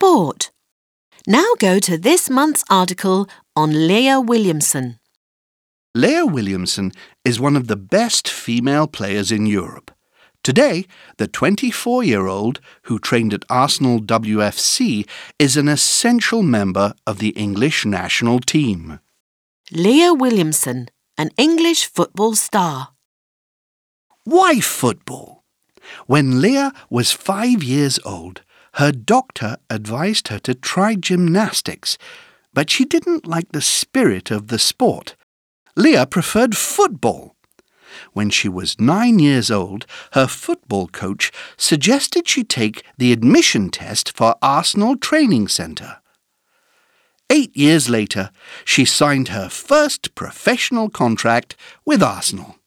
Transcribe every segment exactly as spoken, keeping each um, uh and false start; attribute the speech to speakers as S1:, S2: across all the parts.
S1: sport. Now go to this month's article on Leah Williamson.
S2: Leah Williamson is one of the best female players in Europe. Today, the twenty-four-year-old who trained at Arsenal W F C is an essential member of the English national team.
S1: Leah Williamson, an English football star.
S2: Why football? When Leah was five years old, her doctor advised her to try gymnastics, but she didn't like the spirit of the sport. Leah preferred football. When she was nine years old, her football coach suggested she take the admission test for Arsenal Training Centre. Eight years later, she signed her first professional contract with Arsenal.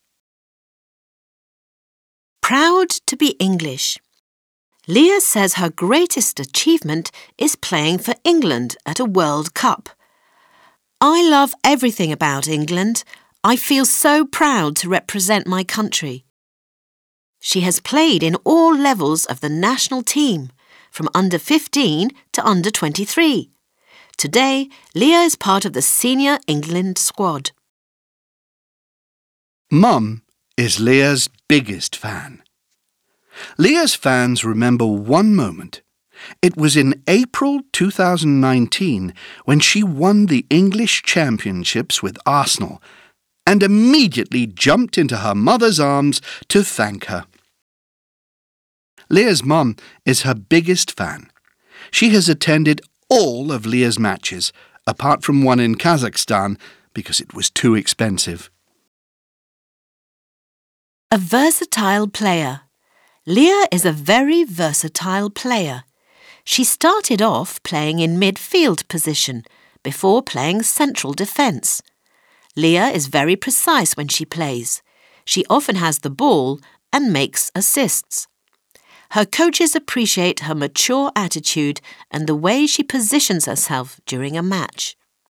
S1: Proud to be English. Leah says her greatest achievement is playing for England at a World Cup. I love everything about England. I feel so proud to represent my country. She has played in all levels of the national team, from under fifteen to under twenty-three. Today, Leah is part of the senior England squad.
S2: Mum is Leah's biggest fan. Leah's fans remember one moment. It was in April two thousand nineteen when she won the English Championships with Arsenal and immediately jumped into her mother's arms to thank her. Leah's mum is her biggest fan. She has attended all of Leah's matches, apart from one in Kazakhstan, because it was too expensive.
S1: A versatile player. Leah is a very versatile player. She started off playing in midfield position before playing central defence. Leah is very precise when she plays. She often has the ball and makes assists. Her coaches appreciate her mature attitude and the way she positions herself during a match.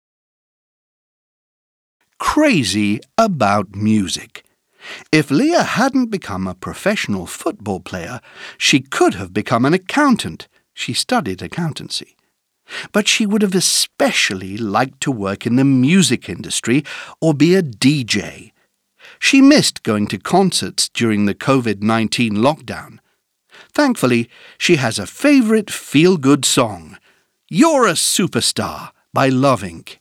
S2: Crazy about music. If Leah hadn't become a professional football player, she could have become an accountant. She studied accountancy. But she would have especially liked to work in the music industry or be a D J. She missed going to concerts during the COVID nineteen lockdown. Thankfully, she has a favourite feel-good song, You're a Superstar by Lovink.